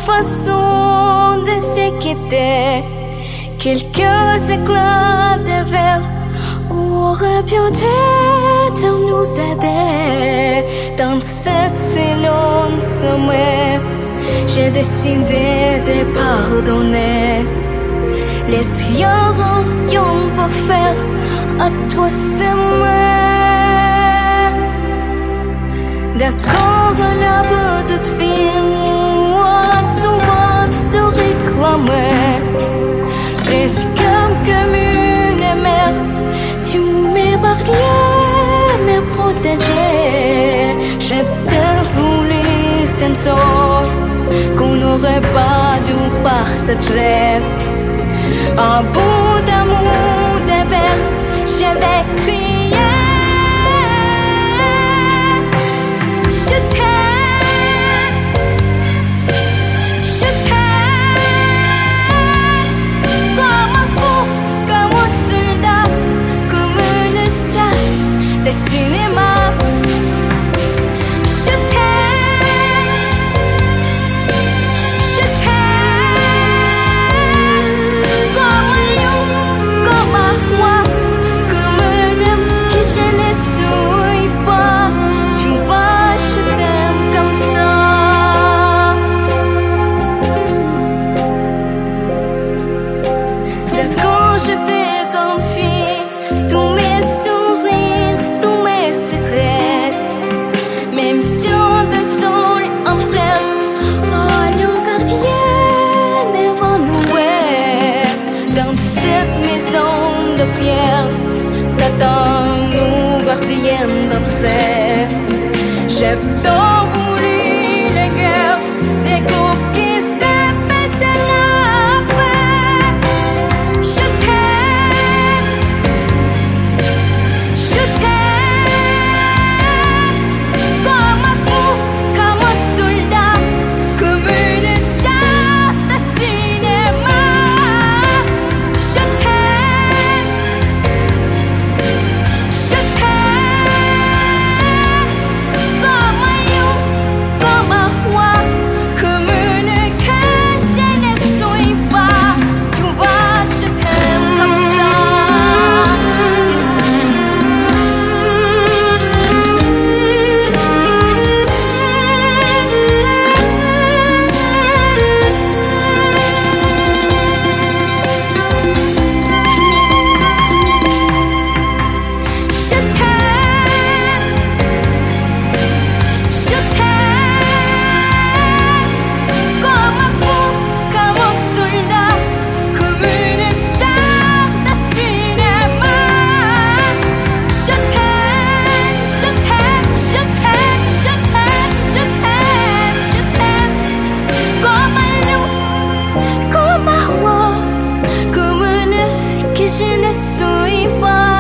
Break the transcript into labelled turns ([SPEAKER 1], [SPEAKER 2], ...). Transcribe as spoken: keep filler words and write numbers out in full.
[SPEAKER 1] façon de se quitter. Quelques éclats de verre auraient bien dû nous aider. Dans cette silence, j'ai décidé de pardonner. Les yeux qui ont pas fait à toi s'aimer. D'accord, la petite fille moi souvent te réclamer. Presque comme une mère, tu m'es barrière, me protéger. Je t'ai voulu sans sort qu'on n'aurait pas dû partager. Un bout d'amour, de verre, je vais crier. Je t'aime, je t'aime. Comme un fou, comme un soldat, comme une star de cinéma. Je t'aime, je t'aime. Comme un lion, comme un roi, comme un homme que je ne suis pas. Tu vois, je t'aime comme ça. D'accord, je te confie tous mes sourires, tous mes secrets. Même si on restaure en prêt, oh, le gardien évanoui. Dans cette maison de pierre, Satan nous gardien danser. J'ai tant voulu la guerre, des coups qui s'effaçaient la paix. Je t'aime, je t'aime. Comme un fou, comme un soldat, comme une star de cinéma. Je t'aime, je t'aime. Comme un lion, comme un roi, comme une que je ne suis pas. Tu vois, je t'aime comme ça. Je t'aime, je t'aime. Comme un fou, comme un soldat, comme une star de cinéma. Je t'aime, je t'aime, je t'aime, je t'aime, je t'aime, je t'aime. Comme un lion, comme un roi, comme une que je ne suis pas.